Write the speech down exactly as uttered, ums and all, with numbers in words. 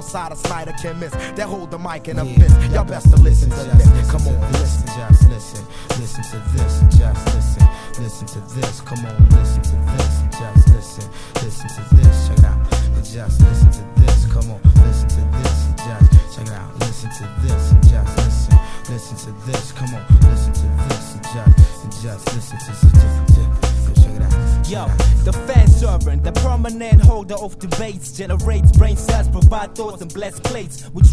outsider Snyder can miss. They hold the mic in a fist. Y'all best to listen to this. Come on, listen, just listen. Listen to this, just listen. Listen to this. Come on, listen to this, just listen. Listen to this. Check it out. Just listen to this. Come on, listen to this. Just check it out. Listen to this. Just listen. Listen to this. Come on, listen to this. Just just listen to this. Check it out. Yo, the fan servant, the permanent holder of debates, generates brain cells, provide thoughts and blessed plates, which